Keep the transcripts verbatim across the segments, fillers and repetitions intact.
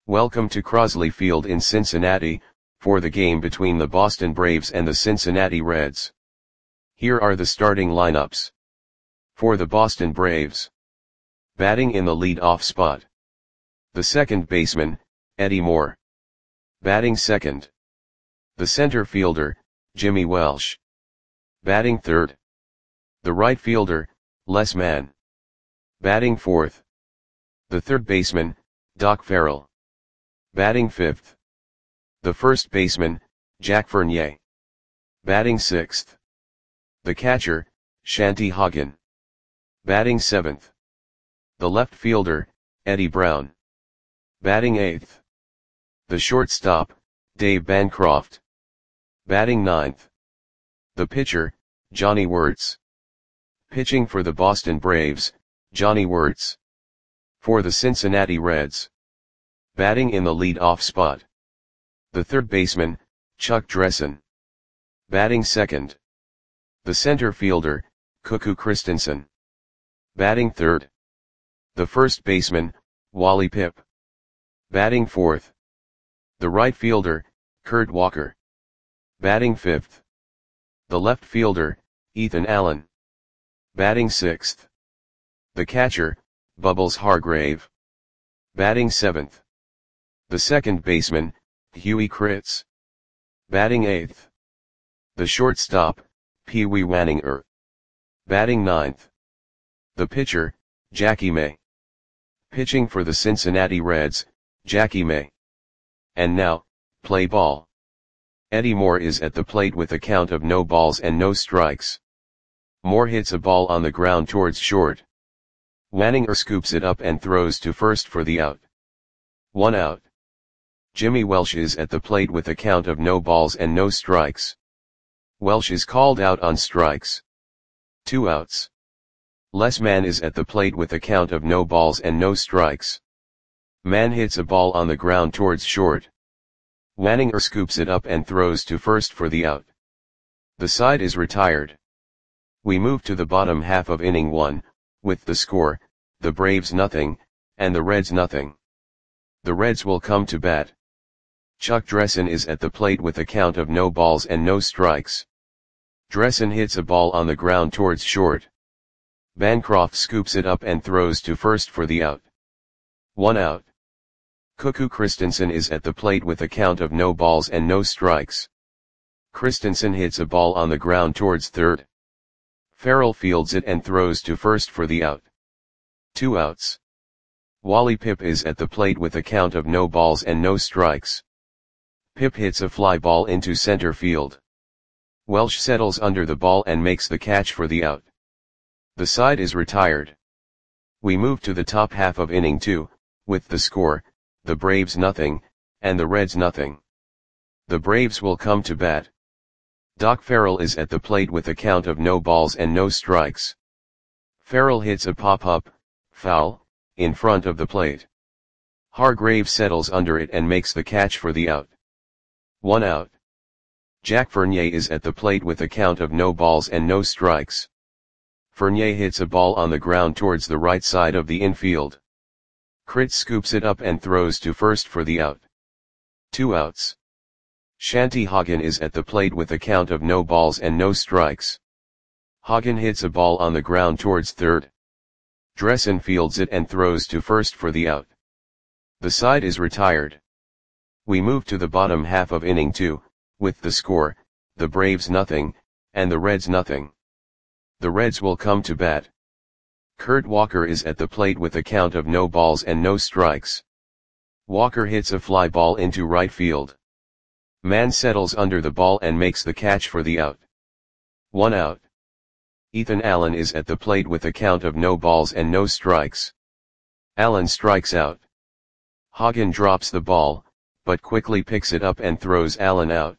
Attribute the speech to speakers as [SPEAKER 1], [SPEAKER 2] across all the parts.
[SPEAKER 1] Welcome to Crosley Field in Cincinnati, for the game between the Boston Braves and the Cincinnati Reds. Here are the starting lineups. For the Boston Braves. Batting in the lead-off spot. The second baseman, Eddie Moore. Batting second. The center fielder, Jimmy Welsh. Batting third. The right fielder, Les Mann. Batting fourth. The third baseman, Doc Farrell. Batting fifth. The first baseman, Jack Fournier. Batting sixth. The catcher, Shanty Hagen. Batting seventh. The left fielder, Eddie Brown. Batting eighth. The shortstop, Dave Bancroft. Batting ninth. The pitcher, Johnny Wirtz. Pitching for the Boston Braves, Johnny Wirtz. For the Cincinnati Reds. Batting in the lead-off spot. The third baseman, Chuck Dressen. Batting second. The center fielder, Cuckoo Christensen. Batting third. The first baseman, Wally Pipp. Batting fourth. The right fielder, Kurt Walker. Batting fifth. The left fielder, Ethan Allen. Batting sixth. The catcher, Bubbles Hargrave. Batting seventh. The second baseman, Huey Kritz. Batting eighth. The shortstop, Pee Wee Wanninger. Batting ninth. The pitcher, Jackie May. Pitching for the Cincinnati Reds, Jackie May. And now, play ball. Eddie Moore is at the plate with a count of no balls and no strikes. Moore hits a ball on the ground towards short. Wanninger scoops it up and throws to first for the out. One out. Jimmy Welsh is at the plate with a count of no balls and no strikes. Welsh is called out on strikes. Two outs. Les Mann is at the plate with a count of no balls and no strikes. Mann hits a ball on the ground towards short. Wanninger scoops it up and throws to first for the out. The side is retired. We move to the bottom half of inning one, with the score, the Braves nothing, and the Reds nothing. The Reds will come to bat. Chuck Dressen is at the plate with a count of no balls and no strikes. Dressen hits a ball on the ground towards short. Bancroft scoops it up and throws to first for the out. One out. Cuckoo Christensen is at the plate with a count of no balls and no strikes. Christensen hits a ball on the ground towards third. Farrell fields it and throws to first for the out. Two outs. Wally Pipp is at the plate with a count of no balls and no strikes. Pipp hits a fly ball into center field. Welsh settles under the ball and makes the catch for the out. The side is retired. We move to the top half of inning two, with the score, the Braves nothing, and the Reds nothing. The Braves will come to bat. Doc Farrell is at the plate with a count of no balls and no strikes. Farrell hits a pop-up, foul, in front of the plate. Hargrave settles under it and makes the catch for the out. One out. Jack Fournier is at the plate with a count of no balls and no strikes. Fournier hits a ball on the ground towards the right side of the infield. Kritz scoops it up and throws to first for the out. Two outs. Shanty Hagen is at the plate with a count of no balls and no strikes. Hagen hits a ball on the ground towards third. Dressen fields it and throws to first for the out. The side is retired. We move to the bottom half of inning two, with the score, the Braves nothing, and the Reds nothing. The Reds will come to bat. Kurt Walker is at the plate with a count of no balls and no strikes. Walker hits a fly ball into right field. Mann settles under the ball and makes the catch for the out. One out. Ethan Allen is at the plate with a count of no balls and no strikes. Allen strikes out. Hagen drops the ball, but quickly picks it up and throws Allen out.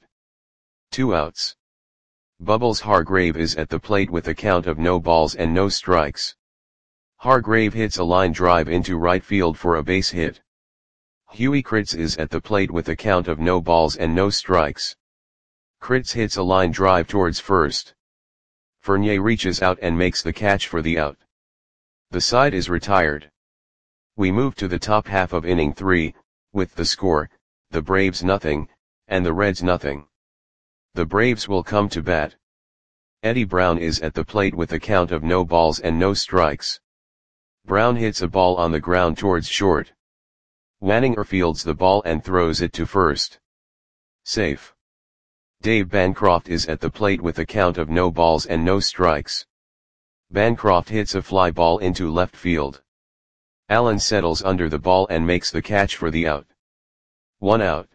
[SPEAKER 1] Two outs. Bubbles Hargrave is at the plate with a count of no balls and no strikes. Hargrave hits a line drive into right field for a base hit. Huey Kritz is at the plate with a count of no balls and no strikes. Kritz hits a line drive towards first. Fournier reaches out and makes the catch for the out. The side is retired. We move to the top half of inning three, with the score, the Braves nothing, and the Reds nothing. The Braves will come to bat. Eddie Brown is at the plate with a count of no balls and no strikes. Brown hits a ball on the ground towards short. Wanninger fields the ball and throws it to first. Safe. Dave Bancroft is at the plate with a count of no balls and no strikes. Bancroft hits a fly ball into left field. Allen settles under the ball and makes the catch for the out. One out.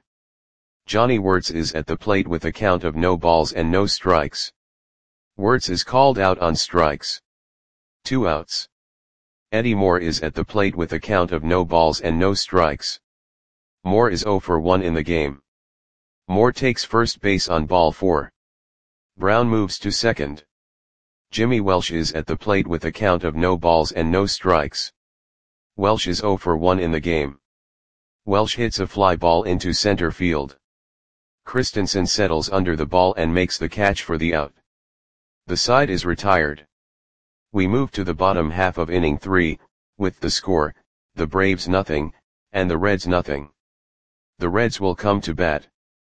[SPEAKER 1] Johnny Wirtz is at the plate with a count of no balls and no strikes. Wirtz is called out on strikes. Two outs. Eddie Moore is at the plate with a count of no balls and no strikes. Moore is oh for one in the game. Moore takes first base on ball four. Brown moves to second. Jimmy Welsh is at the plate with a count of no balls and no strikes. Welsh is oh for one in the game. Welsh hits a fly ball into center field. Christensen settles under the ball and makes the catch for the out. The side is retired. We move to the bottom half of inning three, with the score, the Braves nothing, and the Reds nothing. The Reds will come to bat.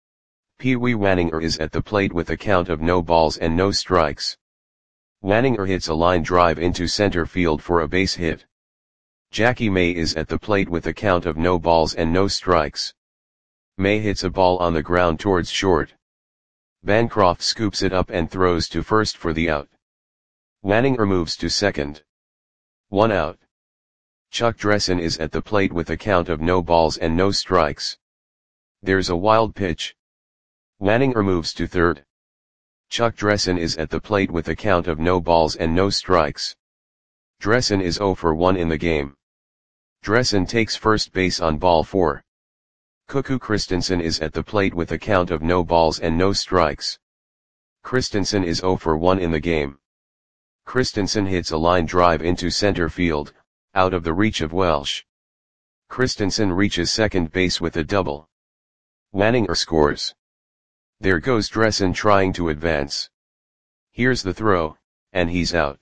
[SPEAKER 1] Pee Wee Wanninger is at the plate with a count of no balls and no strikes. Wanninger hits a line drive into center field for a base hit. Jackie May is at the plate with a count of no balls and no strikes. May hits a ball on the ground towards short. Bancroft scoops it up and throws to first for the out. Wanninger moves to second. One out. Chuck Dressen is at the plate with a count of no balls and no strikes. There's a wild pitch. Wanninger moves to third. Chuck Dressen is at the plate with a count of no balls and no strikes. Dressen is oh for one in the game. Dressen takes first base on ball four. Cuckoo Christensen is at the plate with a count of no balls and no strikes. Christensen is oh for one in the game. Christensen hits a line drive into center field, out of the reach of Welsh. Christensen reaches second base with a double. Wanninger scores. There goes Dressen trying to advance. Here's the throw, and he's out.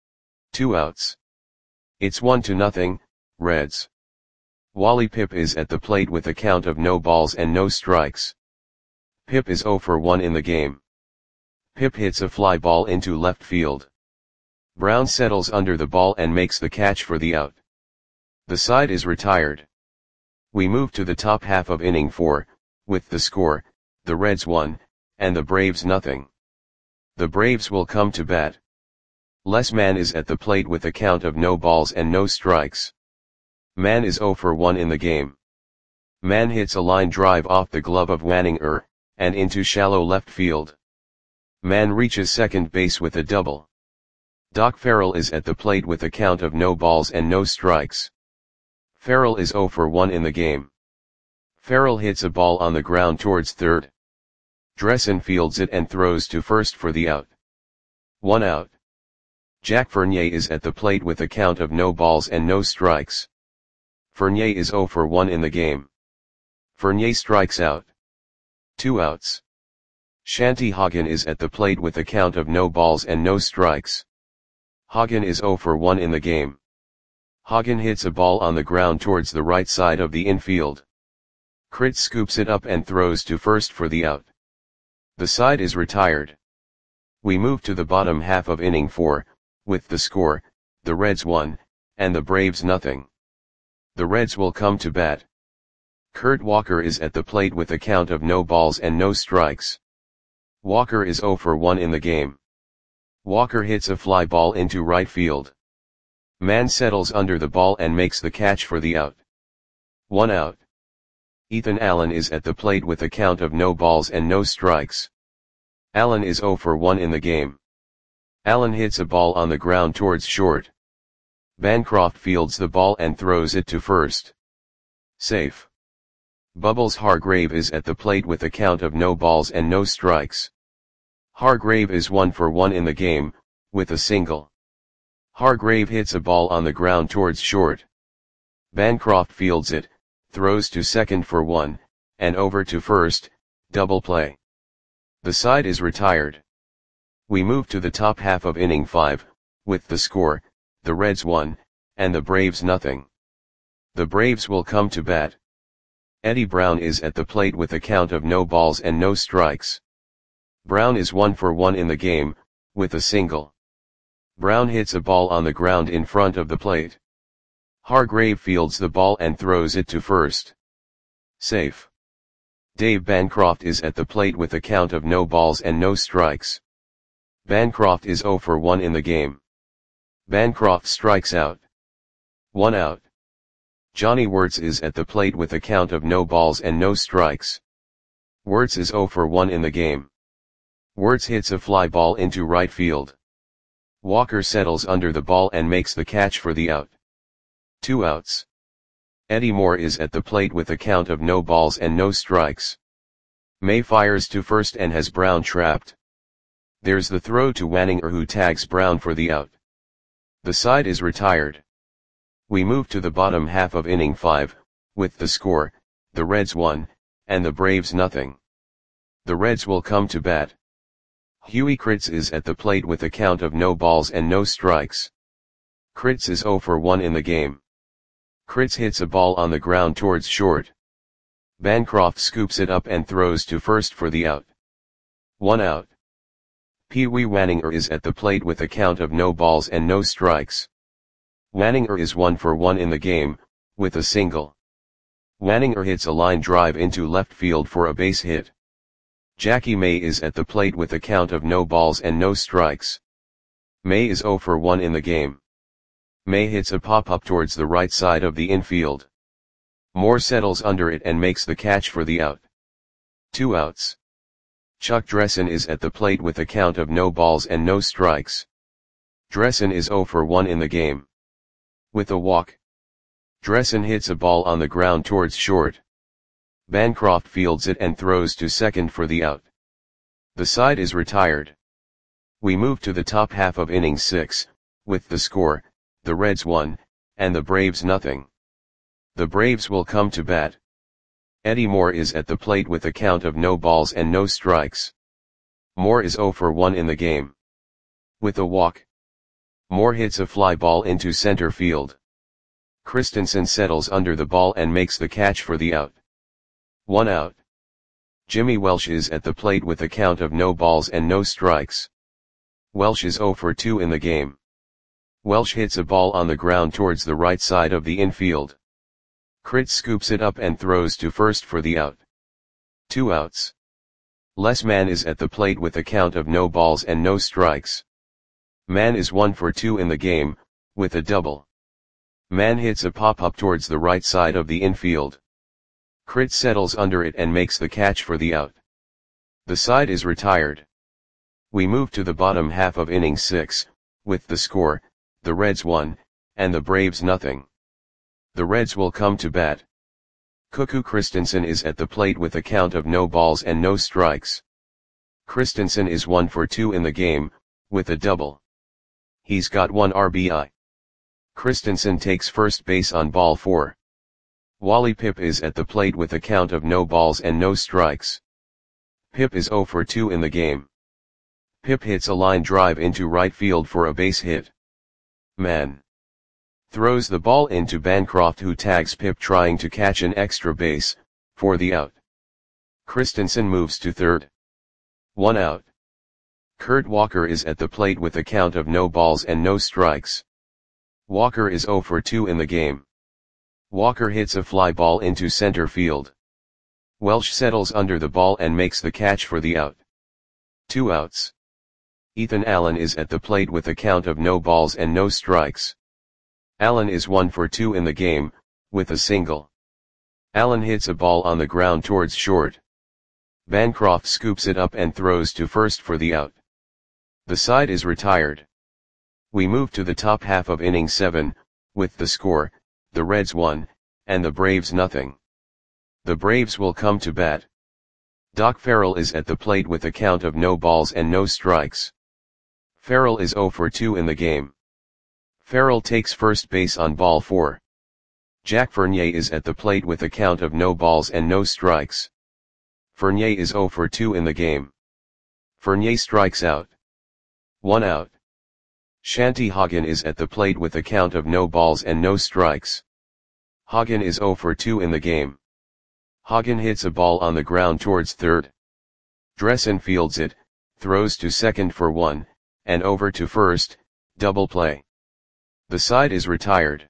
[SPEAKER 1] Two outs. It's one to nothing, Reds. Wally Pipp is at the plate with a count of no balls and no strikes. Pipp is oh for one in the game. Pipp hits a fly ball into left field. Brown settles under the ball and makes the catch for the out. The side is retired. We move to the top half of inning four, with the score, the Reds one, and the Braves nothing. The Braves will come to bat. Les Mann is at the plate with a count of no balls and no strikes. Mann is oh for one in the game. Mann hits a line drive off the glove of Wanninger, and into shallow left field. Mann reaches second base with a double. Doc Farrell is at the plate with a count of no balls and no strikes. Farrell is oh for one in the game. Farrell hits a ball on the ground towards third. Dressen fields it and throws to first for the out. One out. Jack Fournier is at the plate with a count of no balls and no strikes. Fournier is oh for one in the game. Fournier strikes out. Two outs. Shanty Hagen is at the plate with a count of no balls and no strikes. Hagen is oh for one in the game. Hagen hits a ball on the ground towards the right side of the infield. Crit scoops it up and throws to first for the out. The side is retired. We move to the bottom half of inning four, with the score, the Reds one, and the Braves nothing. The Reds will come to bat. Kurt Walker is at the plate with a count of no balls and no strikes. Walker is oh for one in the game. Walker hits a fly ball into right field. Mann settles under the ball and makes the catch for the out. One out. Ethan Allen is at the plate with a count of no balls and no strikes. Allen is oh for one in the game. Allen hits a ball on the ground towards short. Bancroft fields the ball and throws it to first. Safe. Bubbles Hargrave is at the plate with a count of no balls and no strikes. Hargrave is one for one in the game, with a single. Hargrave hits a ball on the ground towards short. Bancroft fields it, throws to second for one, and over to first, double play. The side is retired. We move to the top half of inning five, with the score, the Reds one, and the Braves nothing. The Braves will come to bat. Eddie Brown is at the plate with a count of no balls and no strikes. Brown is one for one in the game, with a single. Brown hits a ball on the ground in front of the plate. Hargrave fields the ball and throws it to first. Safe. Dave Bancroft is at the plate with a count of no balls and no strikes. Bancroft is zero for one in the game. Bancroft strikes out. One out. Johnny Wirtz is at the plate with a count of no balls and no strikes. Wirtz is zero for one in the game. Wirtz hits a fly ball into right field. Walker settles under the ball and makes the catch for the out. Two outs. Eddie Moore is at the plate with a count of no balls and no strikes. May fires to first and has Brown trapped. There's the throw to Wanninger, who tags Brown for the out. The side is retired. We move to the bottom half of inning five, with the score, the Reds one, and the Braves nothing. The Reds will come to bat. Huey Kritz is at the plate with a count of no balls and no strikes. Kritz is zero for one in the game. Kritz hits a ball on the ground towards short. Bancroft scoops it up and throws to first for the out. One out. Pee Wee Wanninger is at the plate with a count of no balls and no strikes. Wanninger is one for one in the game, with a single. Wanninger hits a line drive into left field for a base hit. Jackie May is at the plate with a count of no balls and no strikes. May is zero for one in the game. May hits a pop-up towards the right side of the infield. Moore settles under it and makes the catch for the out. Two outs. Chuck Dressen is at the plate with a count of no balls and no strikes. Dressen is zero for one in the game. With a walk. Dressen hits a ball on the ground towards short. Bancroft fields it and throws to second for the out. The side is retired. We move to the top half of inning six, with the score, the Reds one, and the Braves nothing. The Braves will come to bat. Eddie Moore is at the plate with a count of no balls and no strikes. Moore is zero for one in the game. With a walk. Moore hits a fly ball into center field. Christensen settles under the ball and makes the catch for the out. One out. Jimmy Welsh is at the plate with a count of no balls and no strikes. Welsh is zero for two in the game. Welsh hits a ball on the ground towards the right side of the infield. Kritz scoops it up and throws to first for the out. Two outs. Les Mann is at the plate with a count of no balls and no strikes. Mann is one for two in the game, with a double. Mann hits a pop-up towards the right side of the infield. Kritz settles under it and makes the catch for the out. The side is retired. We move to the bottom half of inning six, with the score, the Reds one, and the Braves nothing. The Reds will come to bat. Cuckoo Christensen is at the plate with a count of no balls and no strikes. Christensen is one for two in the game, with a double. He's got one R B I. Christensen takes first base on ball four. Wally Pipp is at the plate with a count of no balls and no strikes. Pipp is zero for two in the game. Pipp hits a line drive into right field for a base hit. Mann throws the ball into Bancroft, who tags Pipp trying to catch an extra base, for the out. Christensen moves to third. One out. Kurt Walker is at the plate with a count of no balls and no strikes. Walker is zero for two in the game. Walker hits a fly ball into center field. Welsh settles under the ball and makes the catch for the out. Two outs. Ethan Allen is at the plate with a count of no balls and no strikes. Allen is one for two in the game, with a single. Allen hits a ball on the ground towards short. Bancroft scoops it up and throws to first for the out. The side is retired. We move to the top half of inning seven, with the score, the Reds one, and the Braves nothing. The Braves will come to bat. Doc Farrell is at the plate with a count of no balls and no strikes. Farrell is zero for two in the game. Farrell takes first base on ball four. Jack Fournier is at the plate with a count of no balls and no strikes. Fournier is zero for two in the game. Fournier strikes out. One out. Shanty Hagen is at the plate with a count of no balls and no strikes. Hagen is zero for two in the game. Hagen hits a ball on the ground towards third. Dressen fields it, throws to second for one, and over to first, double play. The side is retired.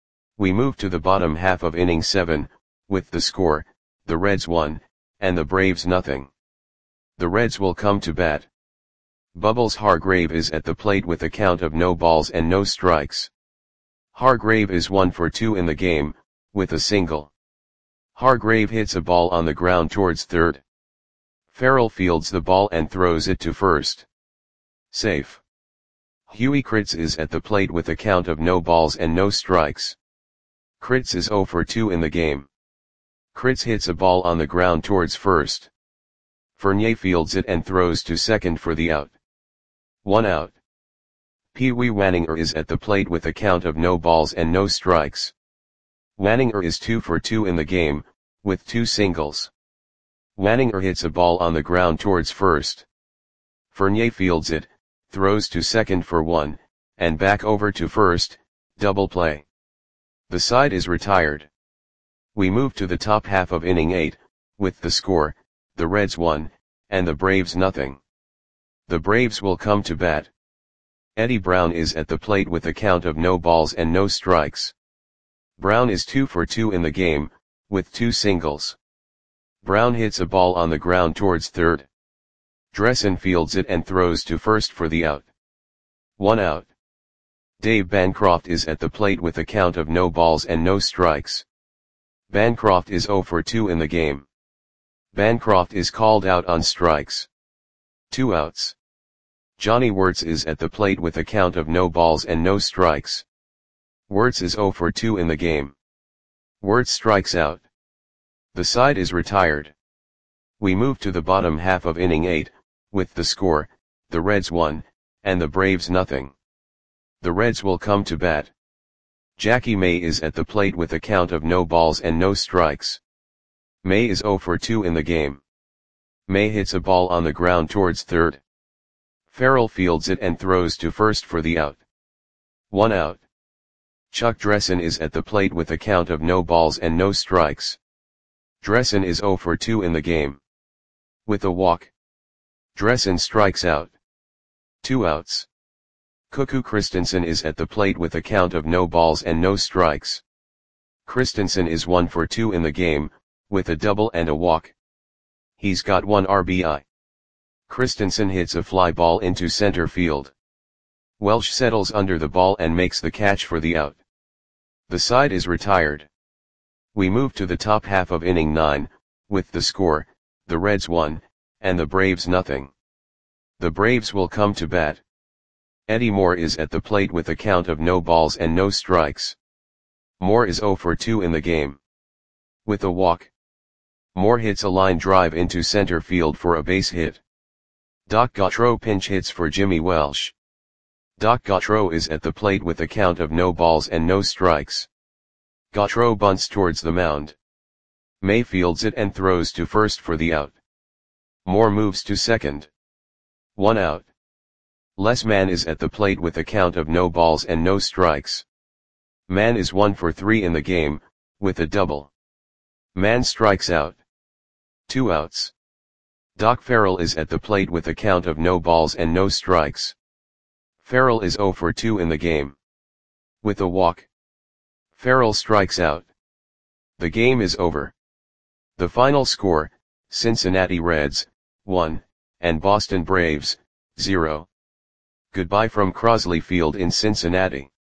[SPEAKER 1] We move to the bottom half of inning seven, with the score, the Reds one, and the Braves nothing. The Reds will come to bat. Bubbles Hargrave is at the plate with a count of no balls and no strikes. Hargrave is one for two in the game, with a single. Hargrave hits a ball on the ground towards third. Farrell fields the ball and throws it to first. Safe. Huey Kritz is at the plate with a count of no balls and no strikes. Kritz is zero for two in the game. Kritz hits a ball on the ground towards first. Fournier fields it and throws to second for the out. One out. Pee Wee Wanninger is at the plate with a count of no balls and no strikes. Wanninger is two for two in the game, with two singles. Wanninger hits a ball on the ground towards first. Fournier fields it, throws to second for one, and back over to first, double play. The side is retired. We move to the top half of inning eight, with the score, the Reds one, and the Braves nothing. The Braves will come to bat. Eddie Brown is at the plate with a count of no balls and no strikes. Brown is two for two in the game, with two singles. Brown hits a ball on the ground towards third. Dressen fields it and throws to first for the out. One out. Dave Bancroft is at the plate with a count of no balls and no strikes. Bancroft is zero for two in the game. Bancroft is called out on strikes. Two outs. Johnny Wirtz is at the plate with a count of no balls and no strikes. Wirtz is zero for two in the game. Wirtz strikes out. The side is retired. We move to the bottom half of inning eight, with the score, the Reds one, and the Braves nothing. The Reds will come to bat. Jackie May is at the plate with a count of no balls and no strikes. May is zero for two in the game. May hits a ball on the ground towards third. Farrell fields it and throws to first for the out. One out. Chuck Dressen is at the plate with a count of no balls and no strikes. Dressen is zero for two in the game. With a walk. Dressen strikes out. Two outs. Cuckoo Christensen is at the plate with a count of no balls and no strikes. Christensen is one for two in the game, with a double and a walk. He's got one R B I. Christensen hits a fly ball into center field. Welsh settles under the ball and makes the catch for the out. The side is retired. We move to the top half of inning nine, with the score, the Reds one, and the Braves nothing. The Braves will come to bat. Eddie Moore is at the plate with a count of no balls and no strikes. Moore is zero for two in the game. With a walk. Moore hits a line drive into center field for a base hit. Doc Gautreaux pinch hits for Jimmy Welsh. Doc Gautreaux is at the plate with a count of no balls and no strikes. Gautreaux bunts towards the mound. May fields it and throws to first for the out. Moore moves to second. One out. Les Mann is at the plate with a count of no balls and no strikes. Mann is one for three in the game, with a double. Mann strikes out. Two outs. Doc Farrell is at the plate with a count of no balls and no strikes. Farrell is zero for two in the game. With a walk. Farrell strikes out. The game is over. The final score, Cincinnati Reds, one, and Boston Braves, zero. Goodbye from Crosley Field in Cincinnati.